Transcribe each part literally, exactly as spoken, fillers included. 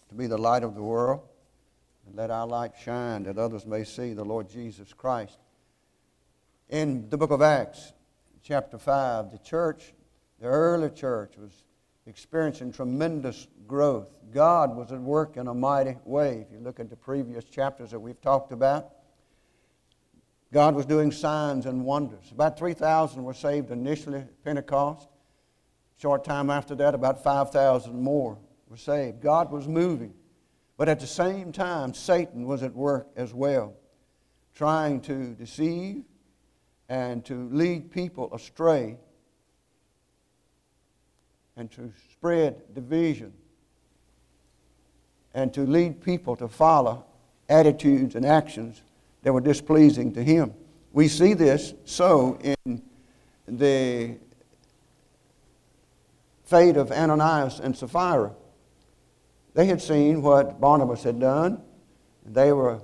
to be the light of the world. And let our light shine that others may see the Lord Jesus Christ. In the book of Acts, chapter five, the church, the early church, was experiencing tremendous growth. God was at work in a mighty way. If you look at the previous chapters that we've talked about, God was doing signs and wonders. About three thousand were saved initially at Pentecost. Short time after that, about five thousand more were saved. God was moving. But at the same time, Satan was at work as well, trying to deceive and to lead people astray and to spread division and to lead people to follow attitudes and actions that were displeasing to him. We see this so in the fate of Ananias and Sapphira. They had seen what Barnabas had done. They were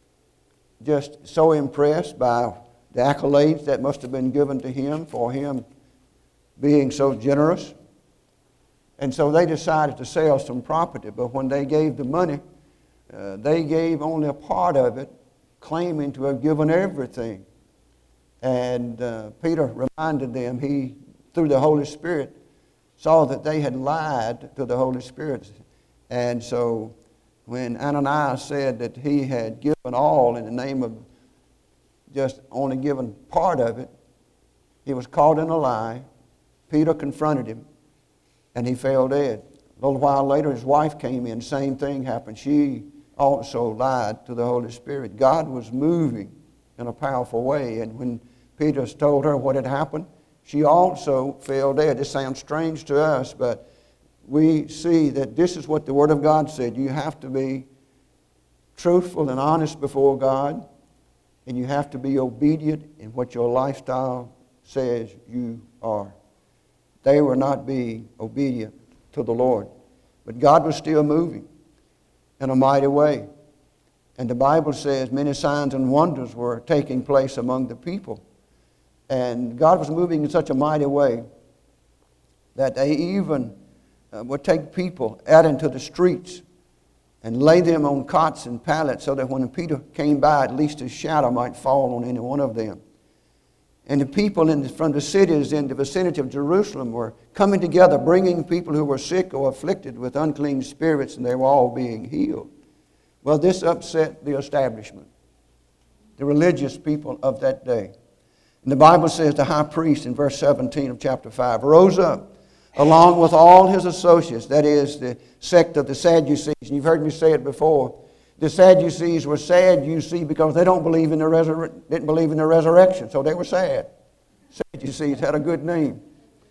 just so impressed by the accolades that must have been given to him for him being so generous. And so they decided to sell some property. But when they gave the money, uh, they gave only a part of it, claiming to have given everything. And uh, Peter reminded them, he, through the Holy Spirit, saw that they had lied to the Holy Spirit. And so when Ananias said that he had given all in the name of just only given part of it, he was caught in a lie. Peter confronted him, and he fell dead. A little while later, his wife came in. Same thing happened. She also lied to the Holy Spirit. God was moving in a powerful way. And when Peter told her what had happened, she also fell dead. This sounds strange to us, but we see that this is what the Word of God said. You have to be truthful and honest before God, and you have to be obedient in what your lifestyle says you are. They were not being obedient to the Lord, but God was still moving in a mighty way. And the Bible says many signs and wonders were taking place among the people. And God was moving in such a mighty way that they even uh, would take people out into the streets and lay them on cots and pallets so that when Peter came by, at least his shadow might fall on any one of them. And the people in the, from the cities in the vicinity of Jerusalem were coming together, bringing people who were sick or afflicted with unclean spirits, and they were all being healed. Well, this upset the establishment, the religious people of that day. And the Bible says the high priest in verse seventeen of chapter five rose up along with all his associates, that is the sect of the Sadducees. And you've heard me say it before. The Sadducees were sad, you see, because they don't believe in the resur- didn't believe in the resurrection, so they were sad. Sadducees had a good name.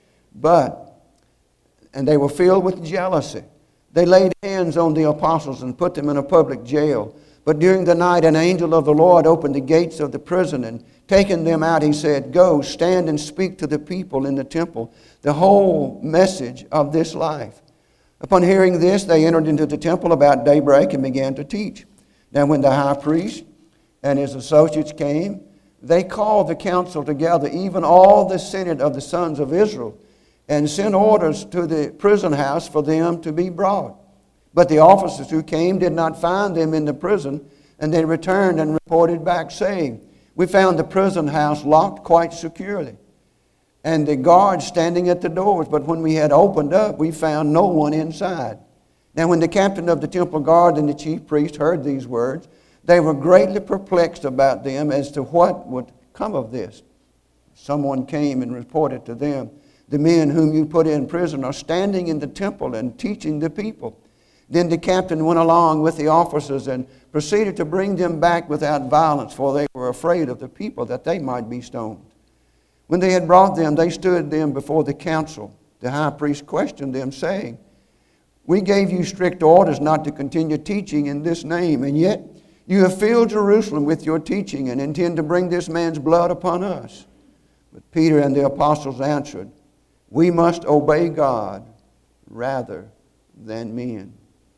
But, and they were filled with jealousy. They laid hands on the apostles and put them in a public jail. But during the night, an angel of the Lord opened the gates of the prison, and taking them out, he said, "Go, stand and speak to the people in the temple the whole message of this life." Upon hearing this, they entered into the temple about daybreak and began to teach. Now when the high priest and his associates came, they called the council together, even all the senate of the sons of Israel, and sent orders to the prison house for them to be brought. But the officers who came did not find them in the prison, and they returned and reported back, saying, "We found the prison house locked quite securely, and the guards standing at the doors. But when we had opened up, we found no one inside." Now when the captain of the temple guard and the chief priest heard these words, they were greatly perplexed about them as to what would come of this. Someone came and reported to them, "The men whom you put in prison are standing in the temple and teaching the people." Then the captain went along with the officers and proceeded to bring them back without violence, for they were afraid of the people that they might be stoned. When they had brought them, they stood them before the council. The high priest questioned them, saying, "We gave you strict orders not to continue teaching in this name, and yet you have filled Jerusalem with your teaching and intend to bring this man's blood upon us." But Peter and the apostles answered, "We must obey God rather than men.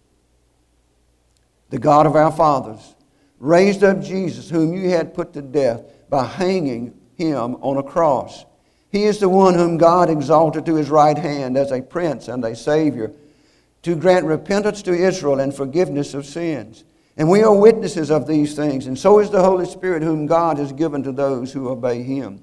The God of our fathers raised up Jesus, whom you had put to death by hanging him on a cross. He is the one whom God exalted to his right hand as a prince and a savior, to grant repentance to Israel and forgiveness of sins. And we are witnesses of these things, and so is the Holy Spirit, whom God has given to those who obey Him."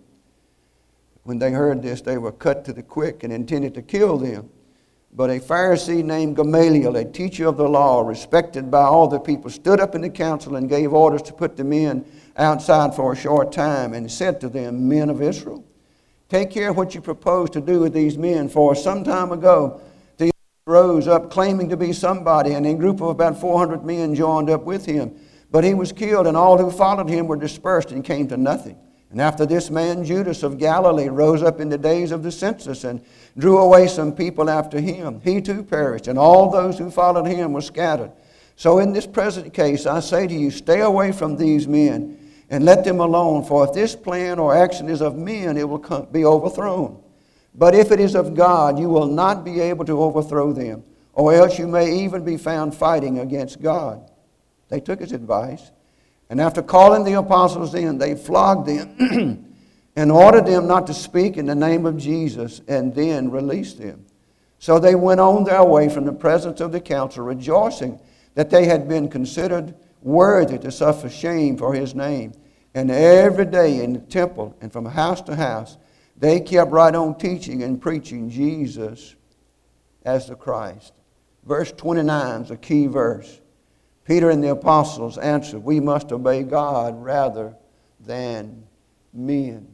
When they heard this, they were cut to the quick and intended to kill them. But a Pharisee named Gamaliel, a teacher of the law, respected by all the people, stood up in the council and gave orders to put the men outside for a short time, and said to them, "Men of Israel, take care what you propose to do with these men, for some time ago the rose up claiming to be somebody, and a group of about four hundred men joined up with him. But he was killed, and all who followed him were dispersed and came to nothing. And after this man Judas of Galilee rose up in the days of the census and drew away some people after him. He too perished, and all those who followed him were scattered. So in this present case I say to you, stay away from these men and let them alone, for if this plan or action is of men, it will come, be overthrown. But if it is of God, you will not be able to overthrow them, or else you may even be found fighting against God." They took his advice, and after calling the apostles in, they flogged them and ordered them not to speak in the name of Jesus, and then released them. So they went on their way from the presence of the council, rejoicing that they had been considered worthy to suffer shame for his name. And every day in the temple and from house to house, they kept right on teaching and preaching Jesus as the Christ. Verse twenty-nine is a key verse. Peter and the apostles answered, "We must obey God rather than men."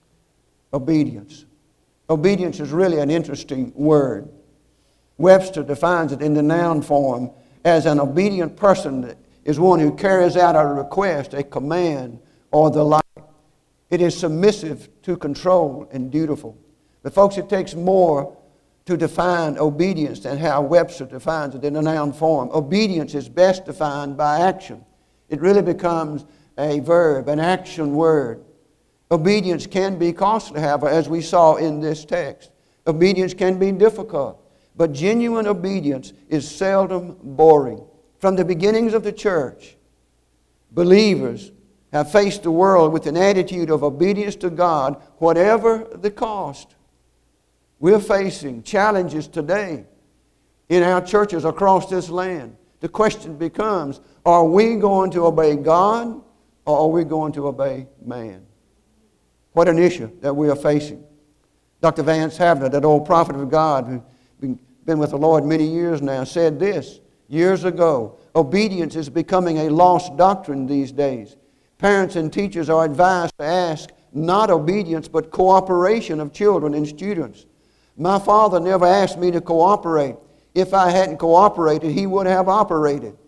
Obedience. Obedience is really an interesting word. Webster defines it in the noun form as an obedient person is one who carries out a request, a command, or the like. It is submissive to control and dutiful. But folks, it takes more to define obedience than how Webster defines it in the noun form. Obedience is best defined by action. It really becomes a verb, an action word. Obedience can be costly, however, as we saw in this text. Obedience can be difficult, but genuine obedience is seldom boring. From the beginnings of the church, believers have faced the world with an attitude of obedience to God, whatever the cost. We're facing challenges today in our churches across this land. The question becomes, are we going to obey God, or are we going to obey man? What an issue that we are facing. Doctor Vance Havner, that old prophet of God who's been with the Lord many years now, said this years ago: obedience is becoming a lost doctrine these days. Parents and teachers are advised to ask not obedience but cooperation of children and students. My father never asked me to cooperate. If I hadn't cooperated, he would have operated.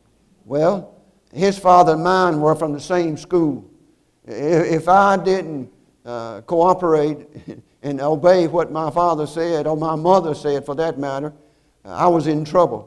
Well, his father and mine were from the same school. If I didn't uh, cooperate and obey what my father said, or my mother said for that matter, I was in trouble.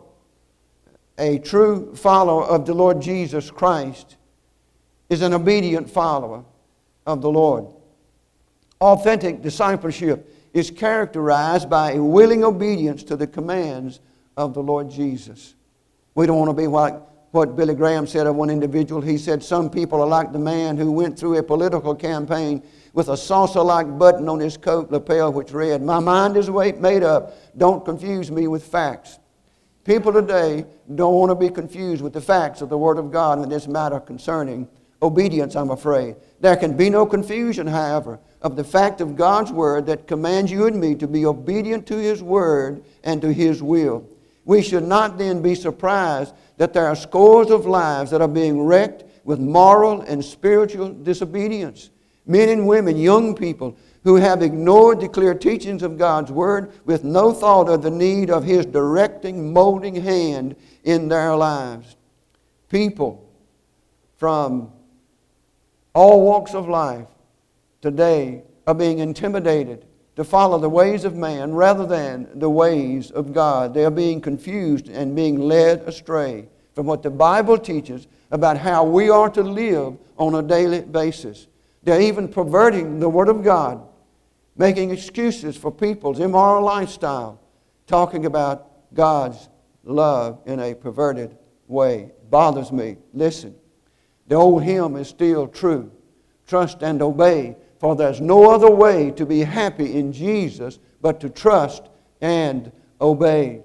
A true follower of the Lord Jesus Christ is an obedient follower of the Lord. Authentic discipleship is characterized by a willing obedience to the commands of the Lord Jesus. We don't want to be like what Billy Graham said of one individual. He said, "Some people are like the man who went through a political campaign with a saucer-like button on his coat lapel which read, 'My mind is made up. Don't confuse me with facts.'" People today don't want to be confused with the facts of the Word of God in this matter concerning obedience, I'm afraid. There can be no confusion, however, of the fact of God's Word that commands you and me to be obedient to His Word and to His will. We should not then be surprised that there are scores of lives that are being wrecked with moral and spiritual disobedience. Men and women, young people, who have ignored the clear teachings of God's Word with no thought of the need of His directing, molding hand in their lives. People from all walks of life today are being intimidated to follow the ways of man rather than the ways of God. They are being confused and being led astray from what the Bible teaches about how we are to live on a daily basis. They're even perverting the Word of God, making excuses for people's immoral lifestyle, talking about God's love in a perverted way. It bothers me. Listen, the old hymn is still true. Trust and obey, for there's no other way to be happy in Jesus but to trust and obey.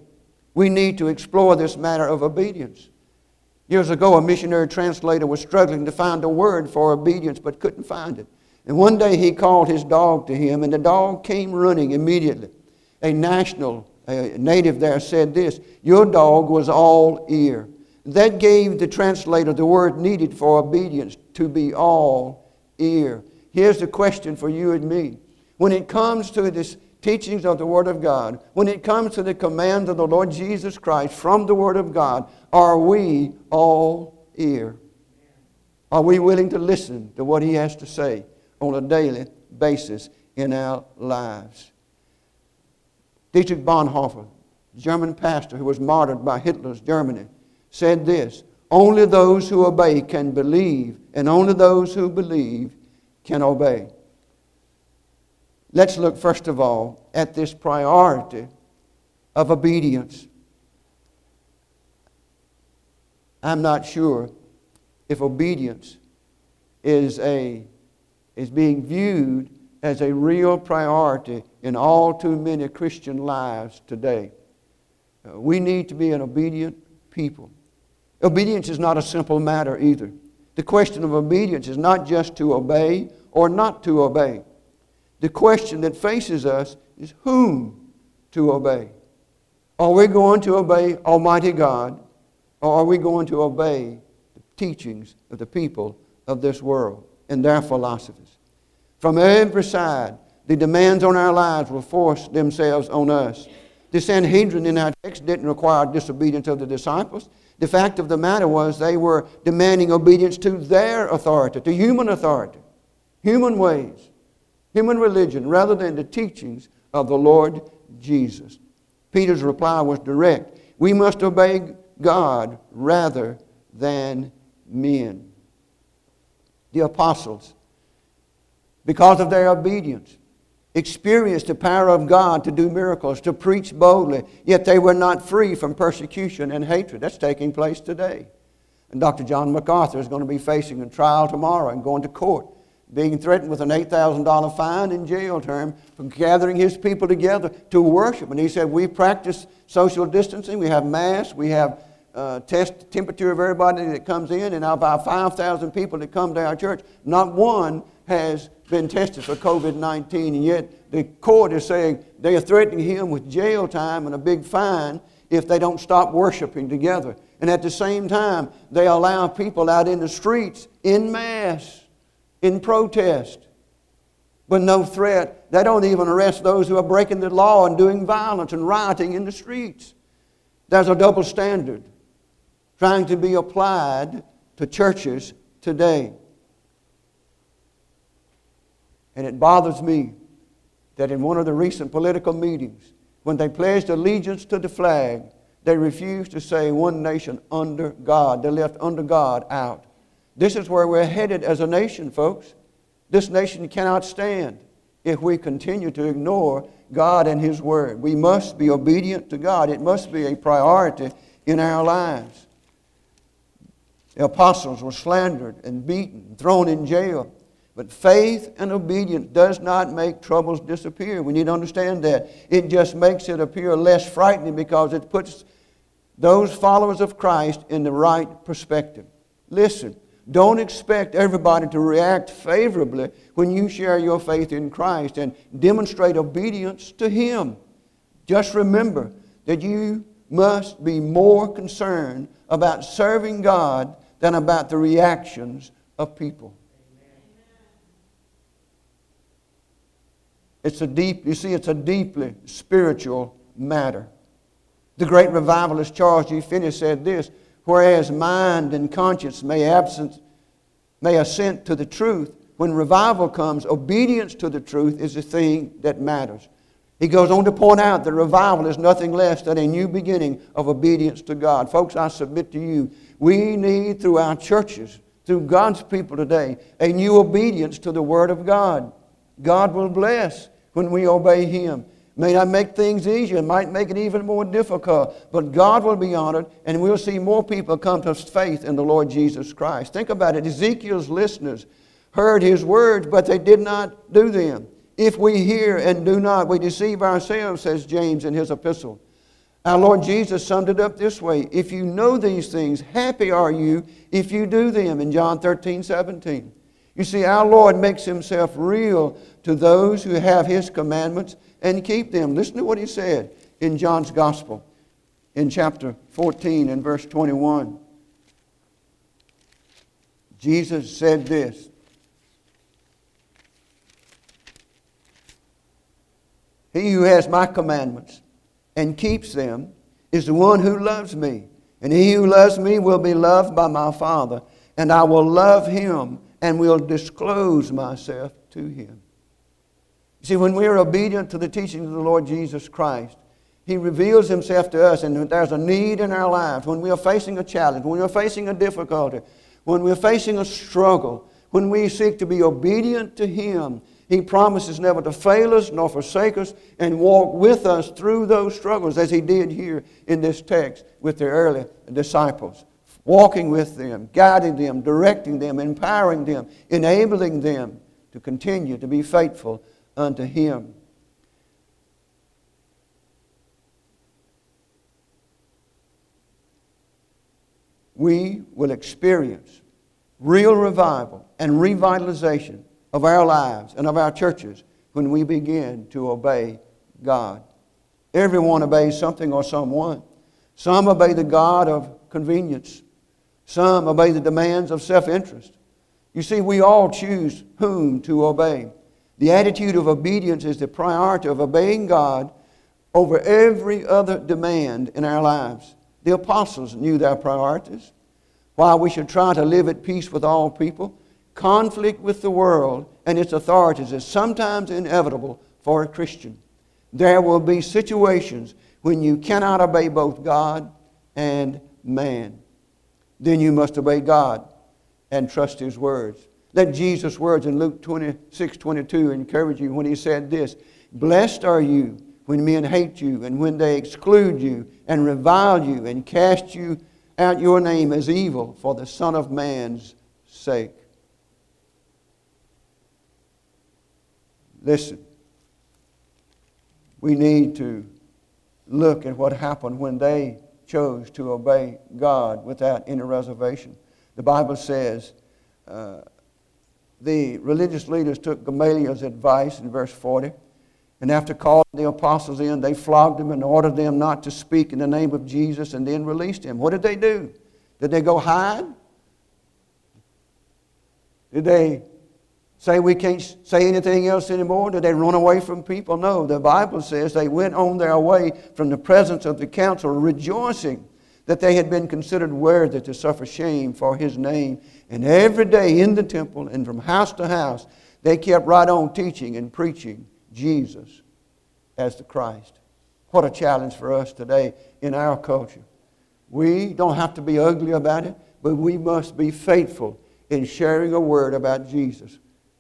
We need to explore this matter of obedience. Years ago, a missionary translator was struggling to find a word for obedience but couldn't find it. And one day he called his dog to him, and the dog came running immediately. A national, a native there said this, "Your dog was all ear." That gave the translator the word needed for obedience, to be all ear. Here's the question for you and me. When it comes to this teachings of the Word of God, when it comes to the commands of the Lord Jesus Christ from the Word of God, are we all ear? Are we willing to listen to what He has to say on a daily basis in our lives? Dietrich Bonhoeffer, German pastor who was martyred by Hitler's Germany, said this, "Only those who obey can believe, and only those who believe can obey." Let's look first of all at this priority of obedience. I'm not sure if obedience is, a, is being viewed as a real priority in all too many Christian lives today. Uh, we need to be an obedient people. Obedience is not a simple matter either. The question of obedience is not just to obey or not to obey. The question that faces us is whom to obey. Are we going to obey Almighty God, or are we going to obey the teachings of the people of this world and their philosophies? From every side, the demands on our lives will force themselves on us. The Sanhedrin in our text didn't require disobedience of the disciples. The fact of the matter was they were demanding obedience to their authority, to human authority, human ways, human religion, rather than the teachings of the Lord Jesus. Peter's reply was direct. We must obey God rather than men. The apostles, because of their obedience, experienced the power of God to do miracles, to preach boldly, yet they were not free from persecution and hatred. That's taking place today. And Doctor John MacArthur is going to be facing a trial tomorrow and going to court, being threatened with an eight thousand dollar fine and jail term for gathering his people together to worship. And he said, we practice social distancing, we have masks, we have uh, test temperature of everybody that comes in, and about five thousand people that come to our church, not one has been tested for COVID nineteen, and yet the court is saying they are threatening him with jail time and a big fine if they don't stop worshiping together. And at the same time, they allow people out in the streets in mass, in protest, with no threat. They don't even arrest those who are breaking the law and doing violence and rioting in the streets. There's a double standard trying to be applied to churches today. And it bothers me that in one of the recent political meetings, when they pledged allegiance to the flag, they refused to say one nation under God. They left under God out. This is where we're headed as a nation, folks. This nation cannot stand if we continue to ignore God and His Word. We must be obedient to God. It must be a priority in our lives. The apostles were slandered and beaten, and thrown in jail. But faith and obedience does not make troubles disappear. We need to understand that. It just makes it appear less frightening because it puts those followers of Christ in the right perspective. Listen, don't expect everybody to react favorably when you share your faith in Christ and demonstrate obedience to Him. Just remember that you must be more concerned about serving God than about the reactions of people. It's a deep, you see, it's a deeply spiritual matter. The great revivalist Charles G. Finney said this, whereas mind and conscience may absent, may assent to the truth, when revival comes, obedience to the truth is the thing that matters. He goes on to point out that revival is nothing less than a new beginning of obedience to God. Folks, I submit to you, we need through our churches, through God's people today, a new obedience to the Word of God. God will bless when we obey Him. May not make things easier, it might make it even more difficult, but God will be honored, and we'll see more people come to faith in the Lord Jesus Christ. Think about it. Ezekiel's listeners heard His words, but they did not do them. If we hear and do not, we deceive ourselves, says James in his epistle. Our Lord Jesus summed it up this way: if you know these things, happy are you if you do them, in John thirteen seventeen. You see, our Lord makes Himself real to those who have His commandments and keep them. Listen to what He said in John's Gospel, in chapter fourteen and verse twenty-one. Jesus said this: he who has my commandments and keeps them is the one who loves me. And he who loves me will be loved by my Father, and I will love him and will disclose myself to him. You see, when we are obedient to the teachings of the Lord Jesus Christ, He reveals Himself to us, and when there's a need in our lives, when we are facing a challenge, when we are facing a difficulty, when we're facing a struggle, when we seek to be obedient to Him, He promises never to fail us nor forsake us and walk with us through those struggles, as He did here in this text with the early disciples. Walking with them, guiding them, directing them, empowering them, enabling them to continue to be faithful unto Him. We will experience real revival and revitalization of our lives and of our churches when we begin to obey God. Everyone obeys something or someone. Some obey the God of convenience. Some obey the demands of self-interest. You see, we all choose whom to obey. The attitude of obedience is the priority of obeying God over every other demand in our lives. The apostles knew their priorities. While we should try to live at peace with all people, conflict with the world and its authorities is sometimes inevitable for a Christian. There will be situations when you cannot obey both God and man. Then you must obey God and trust His words. Let Jesus' words in Luke twenty-six twenty-two encourage you when He said this: blessed are you when men hate you, and when they exclude you, and revile you, and cast you out your name as evil for the Son of Man's sake. Listen, we need to look at what happened when they chose to obey God without any reservation. The Bible says uh, the religious leaders took Gamaliel's advice in verse forty, and after calling the apostles in, they flogged them and ordered them not to speak in the name of Jesus, and then released him. What did they do? Did they go hide? Did they say we can't say anything else anymore? Did they run away from people? No. The Bible says they went on their way from the presence of the council, rejoicing that they had been considered worthy to suffer shame for His name. And every day in the temple and from house to house, they kept right on teaching and preaching Jesus as the Christ. What a challenge for us today in our culture. We don't have to be ugly about it, but we must be faithful in sharing a word about Jesus.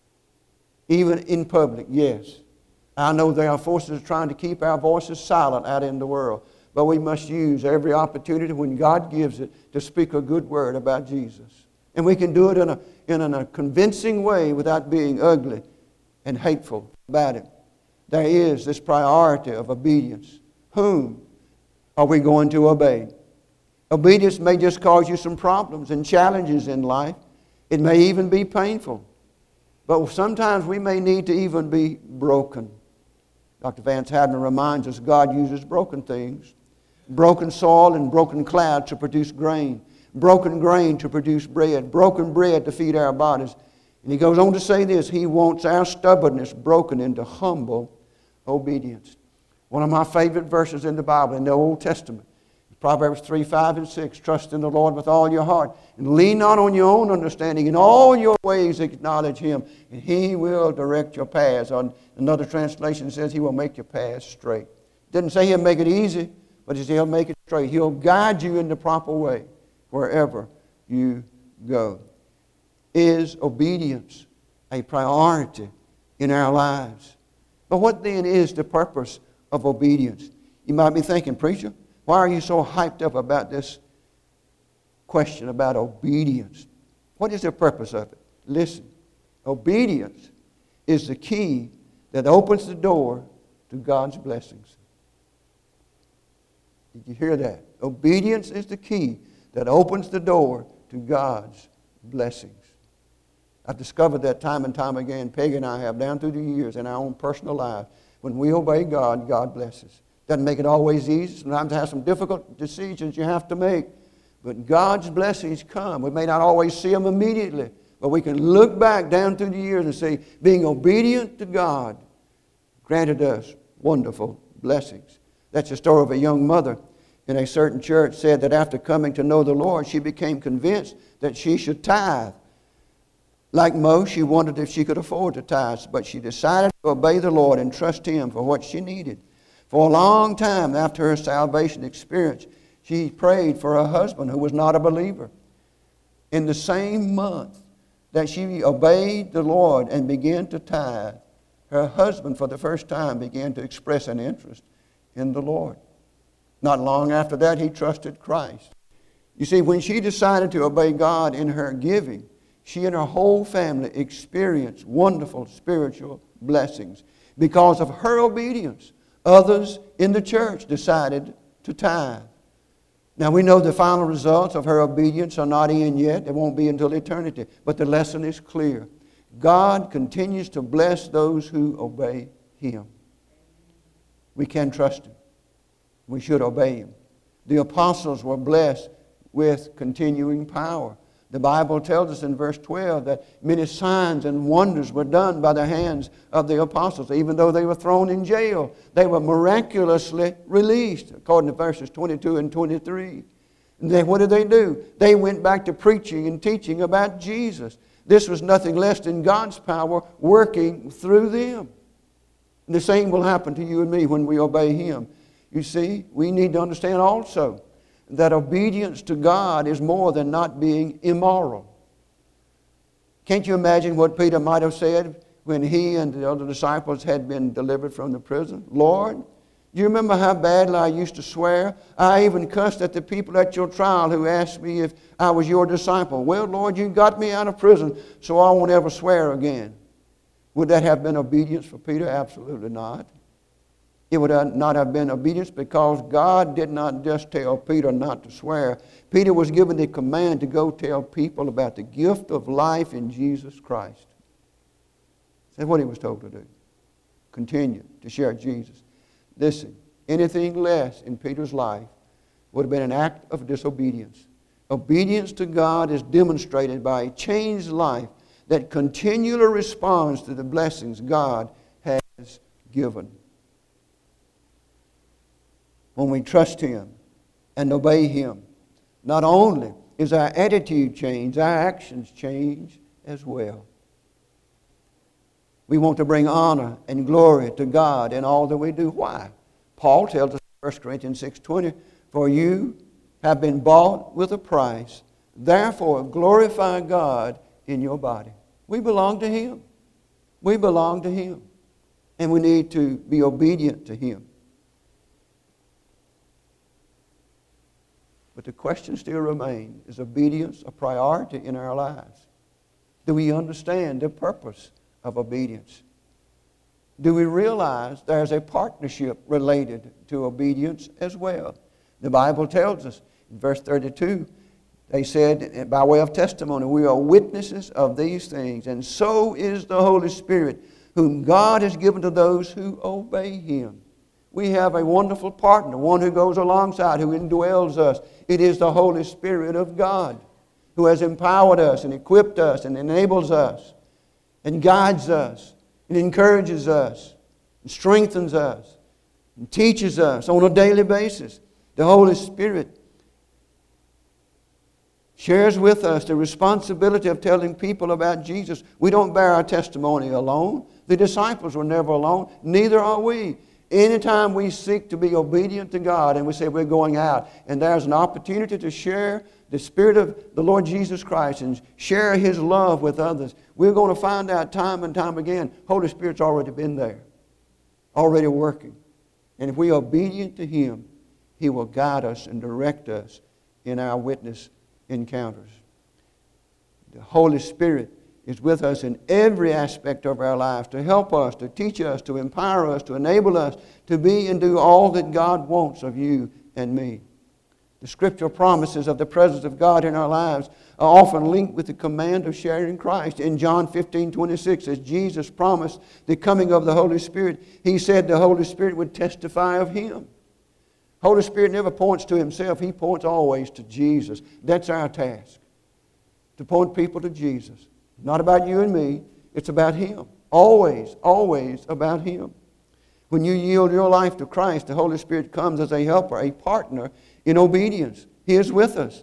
Even in public, yes. I know there are forces trying to keep our voices silent out in the world, but we must use every opportunity when God gives it to speak a good word about Jesus. And we can do it in a, in a convincing way without being ugly and hateful about it. There is this priority of obedience. Whom are we going to obey? Obedience may just cause you some problems and challenges in life. It may even be painful. But sometimes we may need to even be broken. Doctor Vance Havner reminds us God uses broken things, broken soil and broken clouds to produce grain, broken grain to produce bread, broken bread to feed our bodies. And he goes on to say this: He wants our stubbornness broken into humble obedience. One of my favorite verses in the Bible, in the Old Testament, Proverbs three, five, and six. Trust in the Lord with all your heart, and lean not on your own understanding. In all your ways acknowledge Him, and He will direct your paths. On another translation says He will make your paths straight. It doesn't say He'll make it easy, but it says He'll make it straight. He'll guide you in the proper way wherever you go. Is obedience a priority in our lives? But what then is the purpose of obedience? You might be thinking, preacher, why are you so hyped up about this question about obedience? What is the purpose of it? Listen, obedience is the key that opens the door to God's blessings. Did you hear that? Obedience is the key that opens the door to God's blessings. I've discovered that time and time again. Peggy and I have down through the years in our own personal life. When we obey God, God blesses. Doesn't make it always easy. Sometimes have some difficult decisions you have to make. But God's blessings come. We may not always see them immediately, but we can look back down through the years and say, being obedient to God granted us wonderful blessings. That's the story of a young mother in a certain church said that after coming to know the Lord, she became convinced that she should tithe. Like most, she wondered if she could afford to tithe, but she decided to obey the Lord and trust Him for what she needed. For a long time after her salvation experience, she prayed for her husband who was not a believer. In the same month that she obeyed the Lord and began to tithe, her husband for the first time began to express an interest in the Lord. Not long after that, he trusted Christ. You see, when she decided to obey God in her giving, she and her whole family experienced wonderful spiritual blessings. Because of her obedience, others in the church decided to tithe. Now we know the final results of her obedience are not in yet. It won't be until eternity. But the lesson is clear. God continues to bless those who obey Him. We can trust Him. We should obey Him. The apostles were blessed with continuing power. The Bible tells us in verse twelve that many signs and wonders were done by the hands of the apostles. Even though they were thrown in jail, they were miraculously released, according to verses twenty-two and twenty-three. And then what did they do? They went back to preaching and teaching about Jesus. This was nothing less than God's power working through them. And the same will happen to you and me when we obey Him. You see, we need to understand also that obedience to God is more than not being immoral. Can't you imagine what Peter might have said when he and the other disciples had been delivered from the prison? Lord, do you remember how badly I used to swear? I even cussed at the people at your trial who asked me if I was your disciple. Well, Lord, you got me out of prison, so I won't ever swear again. Would that have been obedience for Peter? Absolutely not. It would not have been obedience because God did not just tell Peter not to swear. Peter was given the command to go tell people about the gift of life in Jesus Christ. That's what he was told to do. Continue to share Jesus. Listen, anything less in Peter's life would have been an act of disobedience. Obedience to God is demonstrated by a changed life that continually responds to the blessings God has given. When we trust Him and obey Him, not only is our attitude changed, our actions change as well. We want to bring honor and glory to God in all that we do. Why? Paul tells us in First Corinthians six twenty, for you have been bought with a price, therefore glorify God in your body. We belong to Him. We belong to Him. And we need to be obedient to Him. But the question still remains, is obedience a priority in our lives? Do we understand the purpose of obedience? Do we realize there's a partnership related to obedience as well? The Bible tells us in verse thirty-two, they said, by way of testimony, we are witnesses of these things, and so is the Holy Spirit, whom God has given to those who obey Him. We have a wonderful partner, one who goes alongside, who indwells us. It is the Holy Spirit of God who has empowered us and equipped us and enables us and guides us and encourages us and strengthens us and teaches us on a daily basis. The Holy Spirit shares with us the responsibility of telling people about Jesus. We don't bear our testimony alone. The disciples were never alone. Neither are we. Anytime we seek to be obedient to God and we say we're going out and there's an opportunity to share the Spirit of the Lord Jesus Christ and share His love with others, we're going to find out time and time again, Holy Spirit's already been there, already working. And if we're obedient to Him, He will guide us and direct us in our witness encounters. The Holy Spirit is with us in every aspect of our lives to help us, to teach us, to empower us, to enable us to be and do all that God wants of you and me. The scriptural promises of the presence of God in our lives are often linked with the command of sharing Christ. In John fifteen twenty-six, as Jesus promised the coming of the Holy Spirit, He said the Holy Spirit would testify of Him. Holy Spirit never points to Himself. He points always to Jesus. That's our task, to point people to Jesus. Not about you and me. It's about Him. Always, always about Him. When you yield your life to Christ, the Holy Spirit comes as a helper, a partner in obedience. He is with us.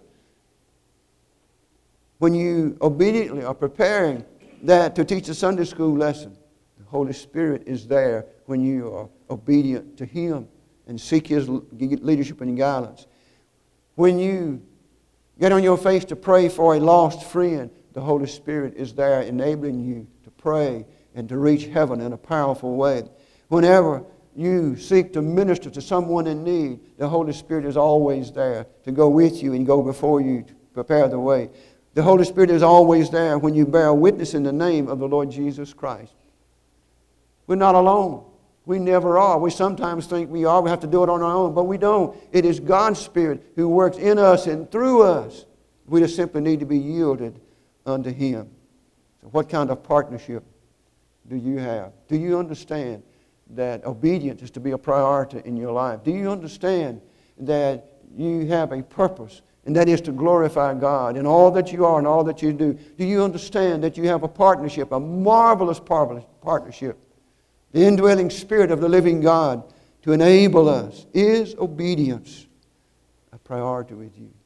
When you obediently are preparing that to teach a Sunday school lesson, the Holy Spirit is there when you are obedient to Him and seek His leadership and guidance. When you get on your face to pray for a lost friend, the Holy Spirit is there enabling you to pray and to reach heaven in a powerful way. Whenever you seek to minister to someone in need, the Holy Spirit is always there to go with you and go before you to prepare the way. The Holy Spirit is always there when you bear witness in the name of the Lord Jesus Christ. We're not alone. We never are. We sometimes think we are. We have to do it on our own, but we don't. It is God's Spirit who works in us and through us. We just simply need to be yielded unto Him. So what kind of partnership do you have? Do you understand that obedience is to be a priority in your life? Do you understand that you have a purpose, and that is to glorify God in all that you are and all that you do? Do you understand that you have a partnership, a marvelous partnership? The indwelling Spirit of the living God to enable us. Is obedience a priority with you?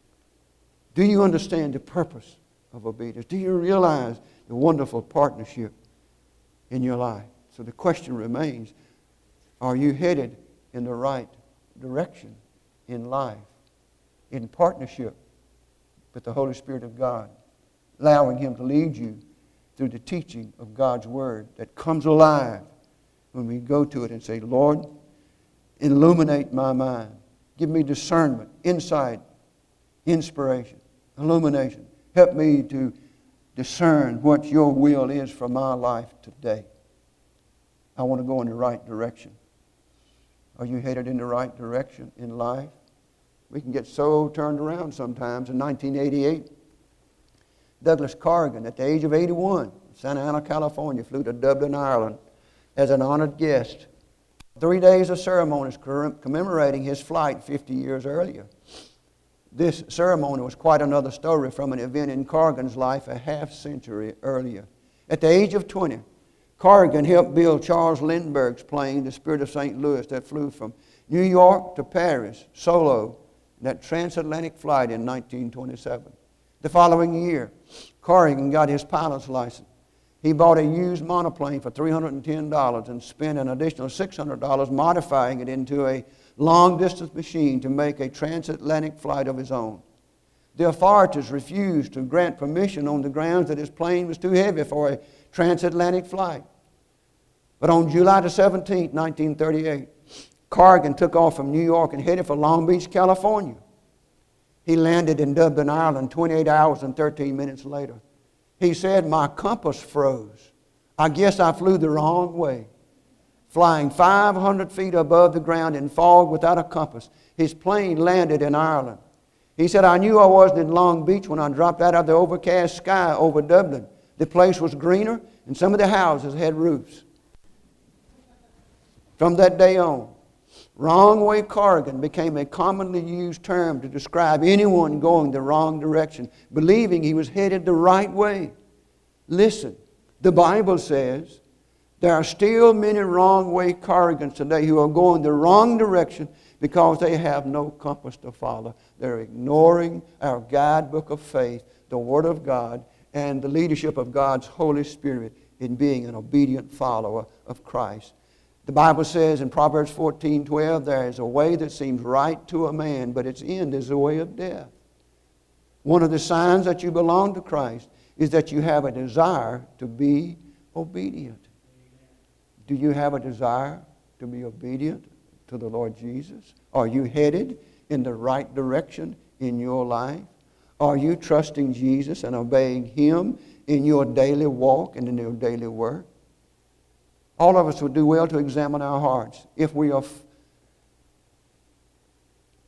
Do you understand the purpose of obedience? Do you realize the wonderful partnership in your life? So the question remains, are you headed in the right direction in life, in partnership with the Holy Spirit of God, allowing Him to lead you through the teaching of God's Word that comes alive when we go to it and say, Lord, illuminate my mind. Give me discernment, insight, inspiration, illumination. Help me to discern what your will is for my life today. I want to go in the right direction. Are you headed in the right direction in life? We can get so turned around sometimes. In nineteen eighty-eight, Douglas Corrigan, at the age of eighty-one, Santa Ana, California, flew to Dublin, Ireland as an honored guest. Three days of ceremonies commemorating his flight fifty years earlier. This ceremony was quite another story from an event in Corrigan's life a half century earlier. At the age of twenty, Corrigan helped build Charles Lindbergh's plane, the Spirit of Saint Louis, that flew from New York to Paris solo, that transatlantic flight in nineteen twenty-seven. The following year, Corrigan got his pilot's license. He bought a used monoplane for three hundred ten dollars and spent an additional six hundred dollars modifying it into a long-distance machine to make a transatlantic flight of his own. The authorities refused to grant permission on the grounds that his plane was too heavy for a transatlantic flight. But on July the seventeenth, nineteen thirty-eight, Corrigan took off from New York and headed for Long Beach, California. He landed in Dublin, Ireland, twenty-eight hours and thirteen minutes later. He said, my compass froze. I guess I flew the wrong way. Flying five hundred feet above the ground in fog without a compass, his plane landed in Ireland. He said, I knew I wasn't in Long Beach when I dropped out of the overcast sky over Dublin. The place was greener, and some of the houses had roofs. From that day on, wrong way Corrigan became a commonly used term to describe anyone going the wrong direction, believing he was headed the right way. Listen, the Bible says there are still many wrong way Corrigans today who are going the wrong direction because they have no compass to follow. They're ignoring our guidebook of faith, the Word of God, and the leadership of God's Holy Spirit in being an obedient follower of Christ. The Bible says in Proverbs fourteen twelve, there is a way that seems right to a man, but its end is the way of death. One of the signs that you belong to Christ is that you have a desire to be obedient. Do you have a desire to be obedient to the Lord Jesus? Are you headed in the right direction in your life? Are you trusting Jesus and obeying Him in your daily walk and in your daily work? All of us would do well to examine our hearts. If we are,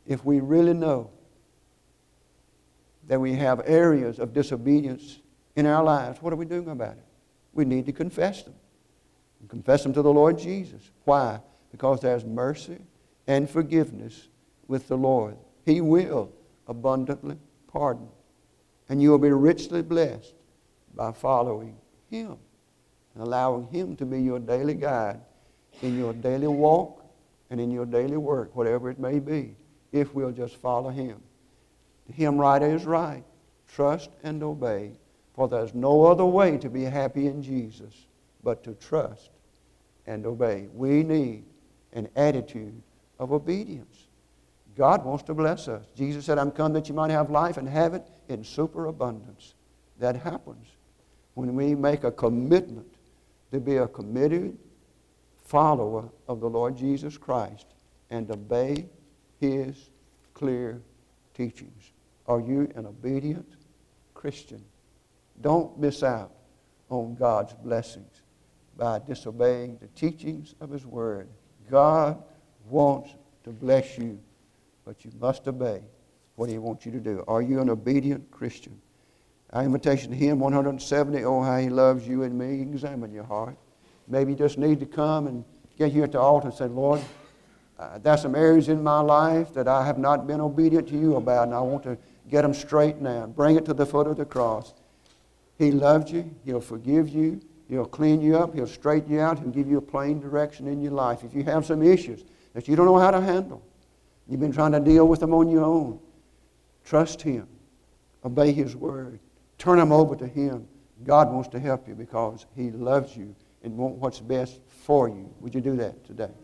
if we really know that we have areas of disobedience in our lives, what are we doing about it? We need to confess them. And confess them to the Lord Jesus. Why? Because there's mercy and forgiveness with the Lord. He will abundantly pardon. And you will be richly blessed by following Him and allowing Him to be your daily guide in your daily walk and in your daily work, whatever it may be, if we'll just follow Him. To Him right is right. Trust and obey. For there's no other way to be happy in Jesus but to trust and obey. We need an attitude of obedience. God wants to bless us. Jesus said, I'm come that you might have life and have it in superabundance. That happens when we make a commitment to be a committed follower of the Lord Jesus Christ and obey His clear teachings. Are you an obedient Christian? Don't miss out on God's blessings by disobeying the teachings of His Word. God wants to bless you, but you must obey what He wants you to do. Are you an obedient Christian? Our invitation to Him, one hundred seventy, oh, how He loves you and me. Examine your heart. Maybe you just need to come and get here at the altar and say, Lord, uh, there's some areas in my life that I have not been obedient to you about, and I want to get them straight now. Bring it to the foot of the cross. He loves you. He'll forgive you. He'll clean you up. He'll straighten you out. He'll give you a plain direction in your life. If you have some issues that you don't know how to handle, you've been trying to deal with them on your own, trust Him. Obey His Word. Turn them over to Him. God wants to help you because He loves you and wants what's best for you. Would you do that today?